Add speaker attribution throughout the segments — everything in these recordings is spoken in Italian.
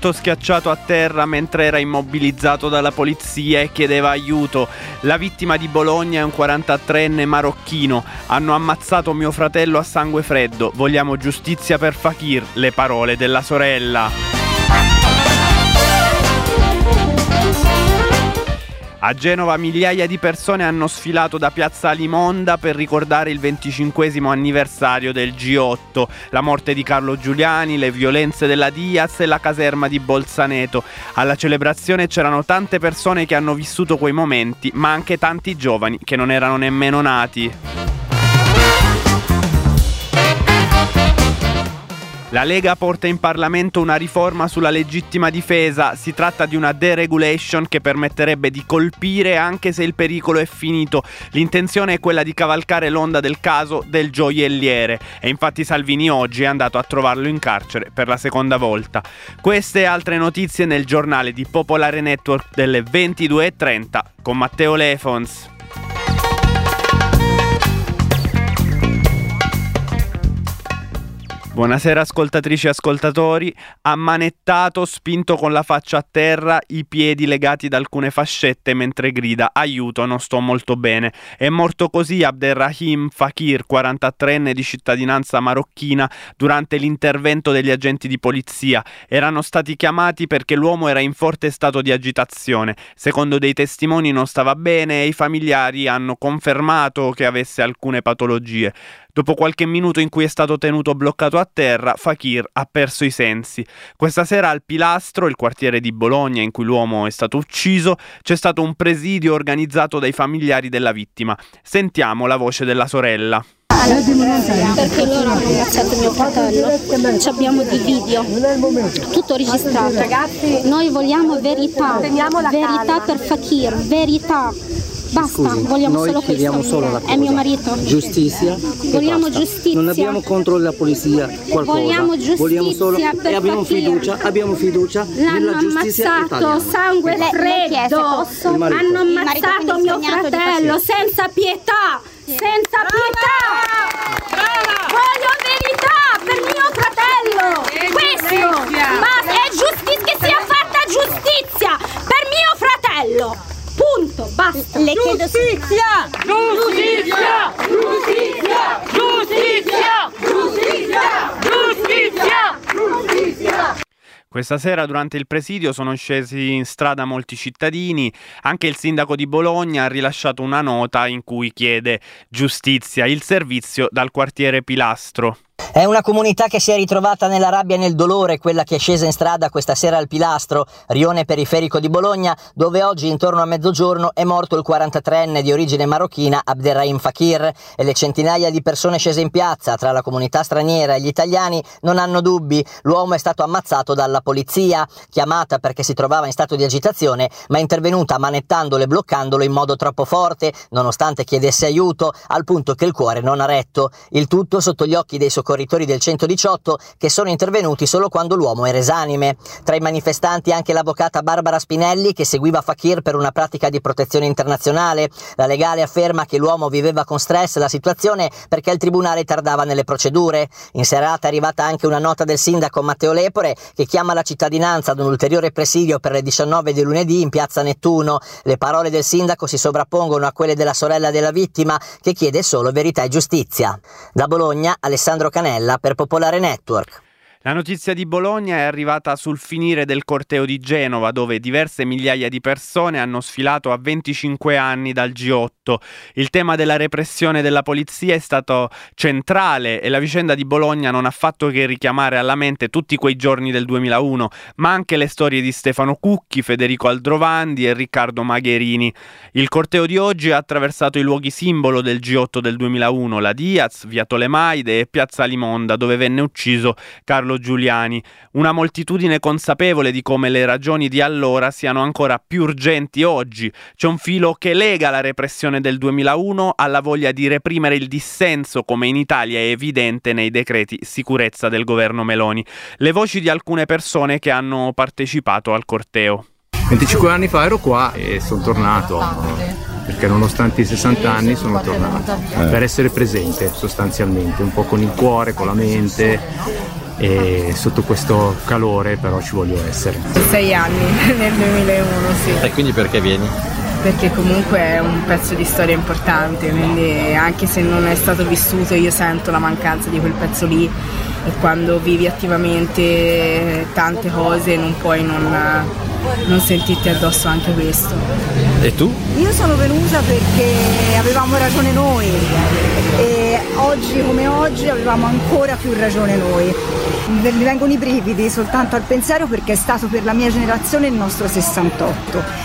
Speaker 1: morto schiacciato a terra mentre era immobilizzato dalla polizia e chiedeva aiuto. La vittima di Bologna è un 43enne marocchino. Hanno ammazzato mio fratello a sangue freddo. Vogliamo giustizia per Fakir. Le parole della sorella. A Genova migliaia di persone hanno sfilato da Piazza Alimonda per ricordare il 25° anniversario del G8, la morte di Carlo Giuliani, le violenze della Diaz e la caserma di Bolzaneto. Alla celebrazione c'erano tante persone che hanno vissuto quei momenti, ma anche tanti giovani che non erano nemmeno nati. La Lega porta in Parlamento una riforma sulla legittima difesa. Si tratta di una deregulation che permetterebbe di colpire anche se il pericolo è finito. L'intenzione è quella di cavalcare l'onda del caso del gioielliere e infatti Salvini oggi è andato a trovarlo in carcere per la seconda volta. Queste e altre notizie nel giornale di Popolare Network delle 22:30 con Matteo Lefons. Buonasera ascoltatrici e ascoltatori. Ammanettato, spinto con la faccia a terra, i piedi legati da alcune fascette mentre grida aiuto, non sto molto bene. È morto così Abderrahim Fakir, 43enne di cittadinanza marocchina, durante l'intervento degli agenti di polizia. Erano stati chiamati perché l'uomo era in forte stato di agitazione. Secondo dei testimoni non stava bene e i familiari hanno confermato che avesse alcune patologie. Dopo qualche minuto in cui è stato tenuto bloccato a terra, Fakir ha perso i sensi. Questa sera al Pilastro, il quartiere di Bologna in cui l'uomo è stato ucciso, c'è stato un presidio organizzato dai familiari della vittima. Sentiamo la voce della sorella.
Speaker 2: Perché loro hanno ammazzato mio fratello, ci abbiamo di video, tutto registrato. Ragazzi, noi vogliamo verità, verità per Fakir, verità. Basta,
Speaker 3: scusi,
Speaker 2: vogliamo
Speaker 3: noi
Speaker 2: solo
Speaker 3: chiediamo
Speaker 2: questo.
Speaker 3: solo una cosa.
Speaker 2: È mio marito.
Speaker 3: Giustizia.
Speaker 2: Vogliamo
Speaker 3: basta.
Speaker 2: giustizia.
Speaker 3: Non abbiamo contro la polizia qualcosa.
Speaker 2: Vogliamo giustizia.
Speaker 3: Vogliamo solo
Speaker 2: per
Speaker 3: e abbiamo fiducia nella giustizia
Speaker 2: ammazzato,
Speaker 3: italiana.
Speaker 2: sangue freddo. Hanno ammazzato mio fratello senza pietà. Senza pietà. Voglio verità per mio fratello. Questo. Ma è giustizia, che sia fatta giustizia per mio fratello. Punto, basta. Le chiedo giustizia! Giustizia! Giustizia! Giustizia! Giustizia! Giustizia!
Speaker 1: Questa sera durante il presidio sono scesi in strada molti cittadini. Anche il sindaco di Bologna ha rilasciato una nota in cui chiede giustizia, il servizio dal quartiere Pilastro.
Speaker 4: È una comunità che si è ritrovata nella rabbia e nel dolore, quella che è scesa in strada questa sera al Pilastro, rione periferico di Bologna, dove oggi intorno a mezzogiorno è morto il 43enne di origine marocchina Abderrahim Fakir e le centinaia di persone scese in piazza tra la comunità straniera e gli italiani non hanno dubbi. L'uomo è stato ammazzato dalla polizia, chiamata perché si trovava in stato di agitazione, ma intervenuta manettandolo e bloccandolo in modo troppo forte, nonostante chiedesse aiuto, al punto che il cuore non ha retto. Il tutto sotto gli occhi dei soccorritori del 118 che sono intervenuti solo quando l'uomo era esanime. Tra i manifestanti anche l'avvocata Barbara Spinelli che seguiva Fakir per una pratica di protezione internazionale. La legale afferma che l'uomo viveva con stress la situazione perché il tribunale tardava nelle procedure. In serata è arrivata anche una nota del sindaco Matteo Lepore che chiama la cittadinanza ad un ulteriore presidio per le 19 di lunedì in piazza Nettuno. Le parole del sindaco si sovrappongono a quelle della sorella della vittima che chiede solo verità e giustizia. Da Bologna, Alessandro Canella per Popolare Network.
Speaker 1: La notizia di Bologna è arrivata sul finire del corteo di Genova, dove diverse migliaia di persone hanno sfilato a 25 anni dal G8. Il tema della repressione della polizia è stato centrale e la vicenda di Bologna non ha fatto che richiamare alla mente tutti quei giorni del 2001, ma anche le storie di Stefano Cucchi, Federico Aldrovandi e Riccardo Magherini. Il corteo di oggi ha attraversato i luoghi simbolo del G8 del 2001, la Diaz, via Tolemaide e piazza Alimonda, dove venne ucciso Carlo Giuliani. Una moltitudine consapevole di come le ragioni di allora siano ancora più urgenti oggi. C'è un filo che lega la repressione del 2001 alla voglia di reprimere il dissenso, come in Italia è evidente nei decreti sicurezza del governo Meloni. Le voci di alcune persone che hanno partecipato al corteo.
Speaker 5: 25 anni fa ero qua e sono tornato, perché nonostante i 60 anni sono tornato per essere presente sostanzialmente, un po' con il cuore, con la mente, e sotto questo calore però ci voglio essere.
Speaker 6: 6 anni, nel 2001, sì.
Speaker 7: E quindi perché vieni?
Speaker 6: Perché comunque è un pezzo di storia importante, quindi anche se non è stato vissuto io sento la mancanza di quel pezzo lì, e quando vivi attivamente tante cose non puoi non sentirti addosso anche questo.
Speaker 7: E tu?
Speaker 8: Io sono venuta perché avevamo ragione noi, e oggi come oggi avevamo ancora più ragione noi. Mi vengono i brividi soltanto al pensiero, perché è stato per la mia generazione il nostro 68.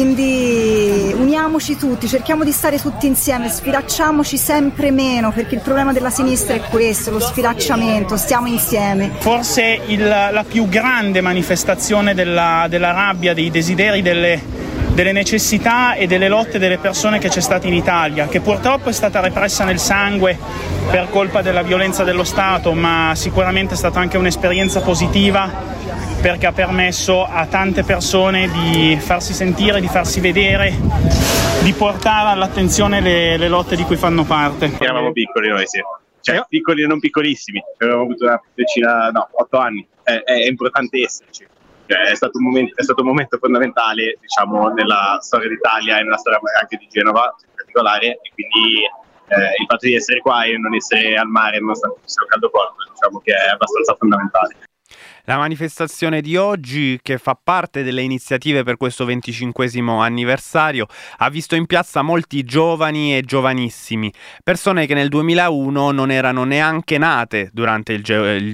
Speaker 8: Quindi uniamoci tutti, cerchiamo di stare tutti insieme, sfilacciamoci sempre meno, perché il problema della sinistra è questo, lo sfilacciamento, stiamo insieme.
Speaker 9: Forse la più grande manifestazione della rabbia, dei desideri, delle necessità e delle lotte delle persone che c'è stata in Italia, che purtroppo è stata repressa nel sangue per colpa della violenza dello Stato, ma sicuramente è stata anche un'esperienza positiva, perché ha permesso a tante persone di farsi sentire, di farsi vedere, di portare all'attenzione le lotte di cui fanno parte.
Speaker 10: Eravamo piccoli noi, sì. Cioè, piccoli e non piccolissimi. Avevamo avuto una decina, 8 anni. È importante esserci. È stato un momento fondamentale, diciamo, nella storia d'Italia e nella storia anche di Genova in particolare, e quindi il fatto di essere qua e non essere al mare nonostante ci sia un caldo forte, diciamo che è abbastanza fondamentale.
Speaker 1: La manifestazione di oggi, che fa parte delle iniziative per questo 25° anniversario, ha visto in piazza molti giovani e giovanissimi, persone che nel 2001 non erano neanche nate durante il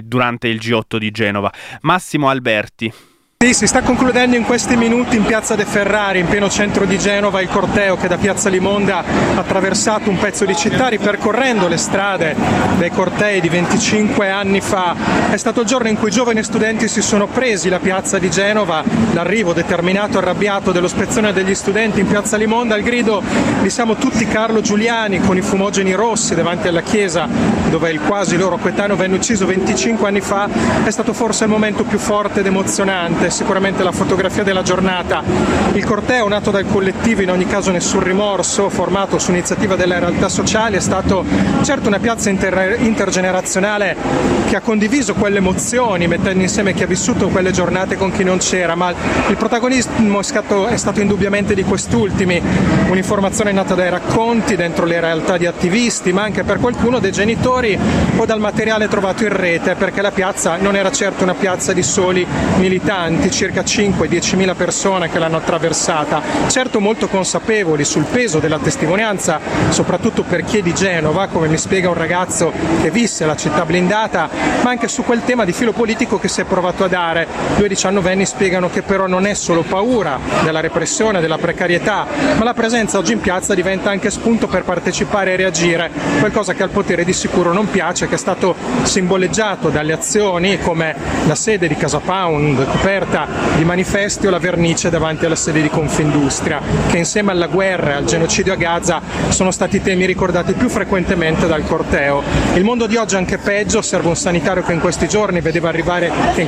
Speaker 1: G8 di Genova. Massimo Alberti.
Speaker 11: Sì, si sta concludendo in questi minuti in piazza De Ferrari, in pieno centro di Genova, il corteo che da piazza Limonda ha attraversato un pezzo di città ripercorrendo le strade dei cortei di 25 anni fa. È stato il giorno in cui giovani studenti si sono presi la piazza di Genova, l'arrivo determinato e arrabbiato dello spezzone degli studenti in piazza Limonda, al grido di "Siamo tutti Carlo Giuliani", con i fumogeni rossi davanti alla chiesa dove il quasi loro coetaneo venne ucciso 25 anni fa. È stato forse il momento più forte ed emozionante, sicuramente la fotografia della giornata. Il corteo, nato dal collettivo In ogni caso nessun rimorso, formato su iniziativa delle realtà sociali, è stato certo una piazza intergenerazionale che ha condiviso quelle emozioni, mettendo insieme chi ha vissuto quelle giornate con chi non c'era, ma il protagonismo è stato indubbiamente di quest'ultimi, un'informazione nata dai racconti dentro le realtà di attivisti, ma anche per qualcuno dei genitori o dal materiale trovato in rete, perché la piazza non era certo una piazza di soli militanti, circa 5-10.000 persone che l'hanno attraversata, certo molto consapevoli sul peso della testimonianza, soprattutto per chi è di Genova, come mi spiega un ragazzo che visse la città blindata, ma anche su quel tema di filo politico che si è provato a dare. 2 diciannovenni spiegano che però non è solo paura della repressione, della precarietà, ma la presenza oggi in piazza diventa anche spunto per partecipare e reagire, qualcosa che al potere di sicuro non piace, che è stato simboleggiato dalle azioni come la sede di Casa Pound coperta di manifesti o la vernice davanti alla sede di Confindustria, che insieme alla guerra e al genocidio a Gaza sono stati temi ricordati più frequentemente dal corteo. Il mondo di oggi è anche peggio, serve un sanitario che in quei giorni vedeva arrivare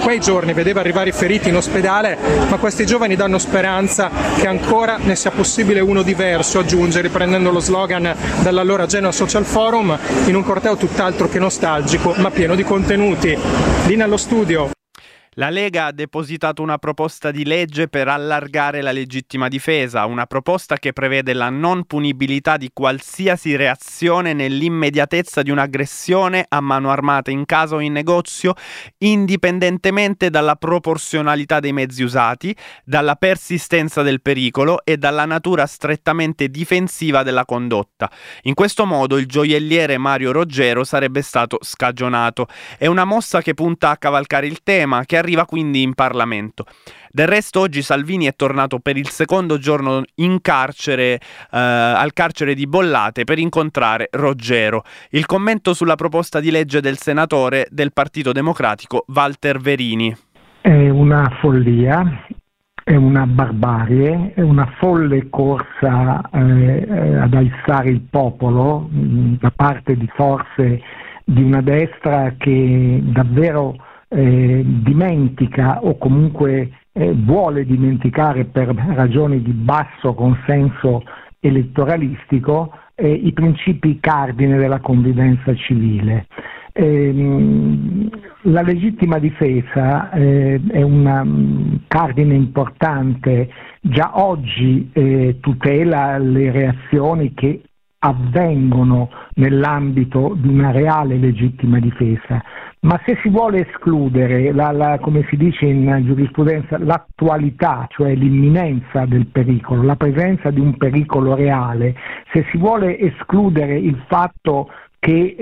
Speaker 11: i feriti in ospedale, ma questi giovani danno speranza che ancora ne sia possibile uno diverso, aggiunge, riprendendo lo slogan dall'allora Genoa Social Forum, in un corteo tutt'altro che nostalgico ma pieno di contenuti. Linea allo studio.
Speaker 1: La Lega ha depositato una proposta di legge per allargare la legittima difesa, una proposta che prevede la non punibilità di qualsiasi reazione nell'immediatezza di un'aggressione a mano armata in casa o in negozio, indipendentemente dalla proporzionalità dei mezzi usati, dalla persistenza del pericolo e dalla natura strettamente difensiva della condotta. In questo modo il gioielliere Mario Roggero sarebbe stato scagionato. È una mossa che punta a cavalcare il tema, che arriva quindi in Parlamento. Del resto oggi Salvini è tornato per il secondo giorno in carcere, al carcere di Bollate, per incontrare Roggero. Il commento sulla proposta di legge del senatore del Partito Democratico Walter Verini.
Speaker 12: È una follia, è una barbarie, è una folle corsa ad alzare il popolo da parte di forze di una destra che davvero dimentica o comunque vuole dimenticare per ragioni di basso consenso elettoralistico i principi cardine della convivenza civile. La legittima difesa è un cardine importante, già oggi tutela le reazioni che avvengono nell'ambito di una reale legittima difesa, ma se si vuole escludere, come si dice in giurisprudenza, l'attualità, cioè l'imminenza del pericolo, la presenza di un pericolo reale, se si vuole escludere il fatto che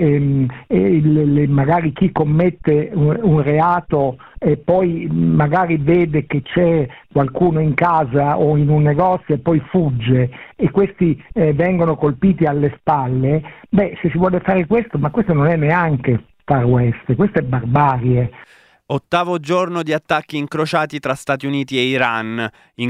Speaker 12: magari chi commette un reato e poi magari vede che c'è qualcuno in casa o in un negozio e poi fugge e questi vengono colpiti alle spalle, se si vuole fare questo, ma questo non è neanche Far West, questa è barbarie.
Speaker 1: 8° giorno di attacchi incrociati tra Stati Uniti e Iran. In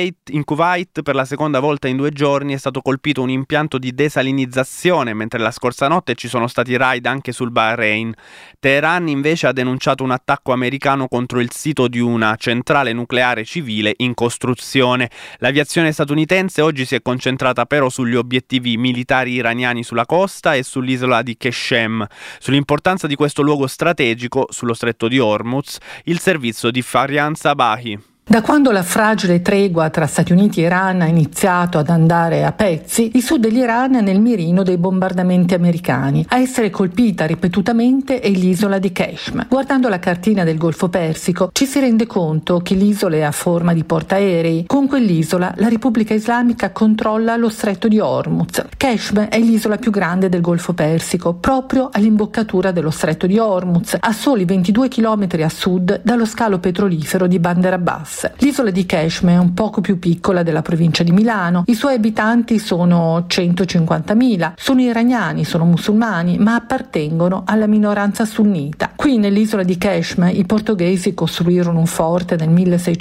Speaker 1: Kuwait per la seconda volta in 2 giorni è stato colpito un impianto di desalinizzazione, mentre la scorsa notte ci sono stati raid anche sul Bahrain. Teheran invece ha denunciato un attacco americano contro il sito di una centrale nucleare civile in costruzione. L'aviazione statunitense oggi si è concentrata però sugli obiettivi militari iraniani sulla costa e sull'isola di Qeshem. Sull'importanza di questo luogo strategico, sullo stretto di Hormuz, il servizio di Farian Sabahi.
Speaker 13: Da quando la fragile tregua tra Stati Uniti e Iran ha iniziato ad andare a pezzi, il sud dell'Iran è nel mirino dei bombardamenti americani. A essere colpita ripetutamente è l'isola di Qeshm. Guardando la cartina del Golfo Persico ci si rende conto che l'isola è a forma di portaerei. Con quell'isola la Repubblica Islamica controlla lo stretto di Hormuz. Qeshm è l'isola più grande del Golfo Persico, proprio all'imboccatura dello stretto di Hormuz, a soli 22 km a sud dallo scalo petrolifero di Bandar Abbas. L'isola di Qeshm è un poco più piccola della provincia di Milano, i suoi abitanti sono 150.000, sono iraniani, sono musulmani, ma appartengono alla minoranza sunnita. Qui nell'isola di Qeshm i portoghesi costruirono un forte nel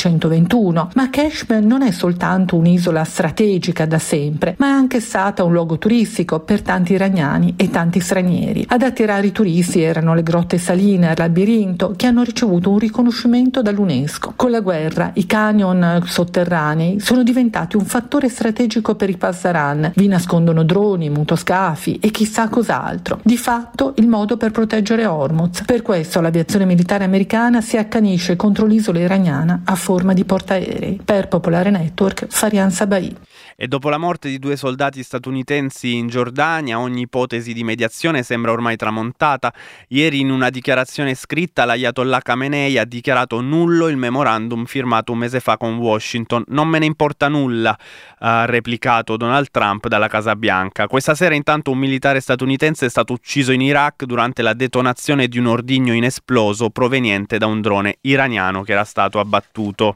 Speaker 13: 1621, ma Qeshm non è soltanto un'isola strategica da sempre, ma è anche stata un luogo turistico per tanti iraniani e tanti stranieri. Ad attirare i turisti erano le grotte saline al labirinto, che hanno ricevuto un riconoscimento dall'UNESCO. Con la guerra i canyon sotterranei sono diventati un fattore strategico per i pasdaran. Vi nascondono droni, motoscafi e chissà cos'altro. Di fatto il modo per proteggere Hormuz. Per questo l'aviazione militare americana si accanisce contro l'isola iraniana a forma di portaerei. Per Popolare Network, Farian Sabahi.
Speaker 1: E dopo la morte di 2 soldati statunitensi in Giordania, ogni ipotesi di mediazione sembra ormai tramontata. Ieri in una dichiarazione scritta l'Ayatollah Khamenei ha dichiarato nullo il memorandum firmato un mese fa con Washington. Non me ne importa nulla, ha replicato Donald Trump dalla Casa Bianca. Questa sera intanto un militare statunitense è stato ucciso in Iraq durante la detonazione di un ordigno inesploso proveniente da un drone iraniano che era stato abbattuto.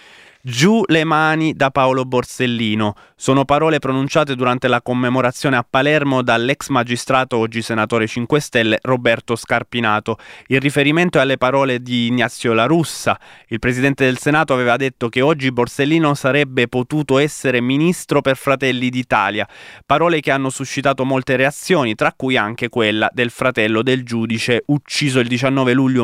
Speaker 1: Giù le mani da Paolo Borsellino. Sono parole pronunciate durante la commemorazione a Palermo dall'ex magistrato, oggi senatore 5 Stelle, Roberto Scarpinato. Il riferimento è alle parole di Ignazio La Russa. Il presidente del Senato aveva detto che oggi Borsellino sarebbe potuto essere ministro per Fratelli d'Italia. Parole che hanno suscitato molte reazioni, tra cui anche quella del fratello del giudice ucciso il 19 luglio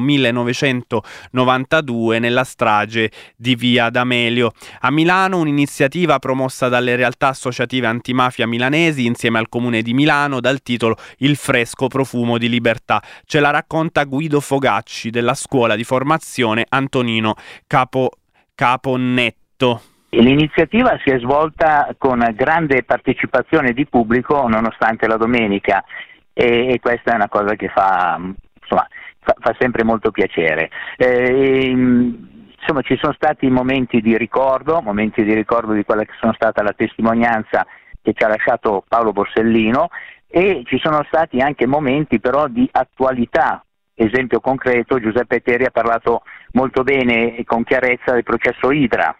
Speaker 1: 1992 nella strage di Via D'Amelio. A Milano un'iniziativa promossa dalle realtà associative antimafia milanesi insieme al Comune di Milano dal titolo Il fresco profumo di libertà. Ce la racconta Guido Fogacci della scuola di formazione Antonino Caponnetto.
Speaker 14: L'iniziativa si è svolta con grande partecipazione di pubblico nonostante la domenica e questa è una cosa che fa sempre molto piacere. Insomma, ci sono stati momenti di ricordo di quella che sono stata la testimonianza che ci ha lasciato Paolo Borsellino e ci sono stati anche momenti però di attualità. Esempio concreto, Giuseppe Teri ha parlato molto bene e con chiarezza del processo Idra.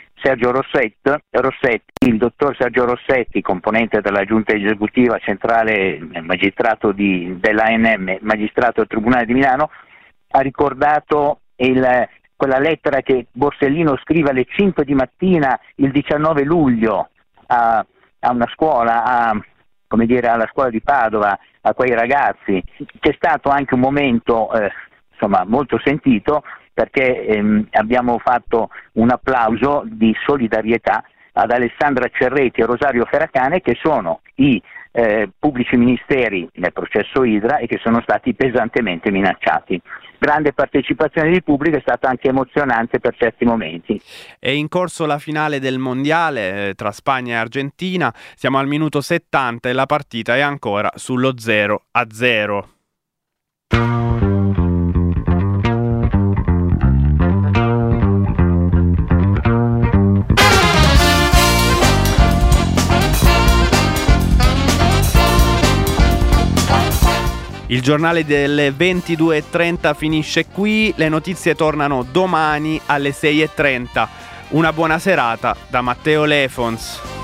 Speaker 14: Il dottor Sergio Rossetti, componente della giunta esecutiva centrale, magistrato dell'ANM, magistrato del Tribunale di Milano, ha ricordato quella lettera che Borsellino scrive alle 5 di mattina il 19 luglio a una scuola, alla scuola di Padova, a quei ragazzi. C'è stato anche un momento molto sentito perché abbiamo fatto un applauso di solidarietà ad Alessandra Cerretti e Rosario Ferracane, che sono i pubblici ministeri nel processo Idra e che sono stati pesantemente minacciati. Grande partecipazione di pubblico, è stata anche emozionante per certi momenti.
Speaker 1: È in corso la finale del mondiale tra Spagna e Argentina, siamo al minuto 70 e la partita è ancora sullo 0-0. Il giornale delle 22:30 finisce qui, le notizie tornano domani alle 6:30. Una buona serata da Matteo Lefons.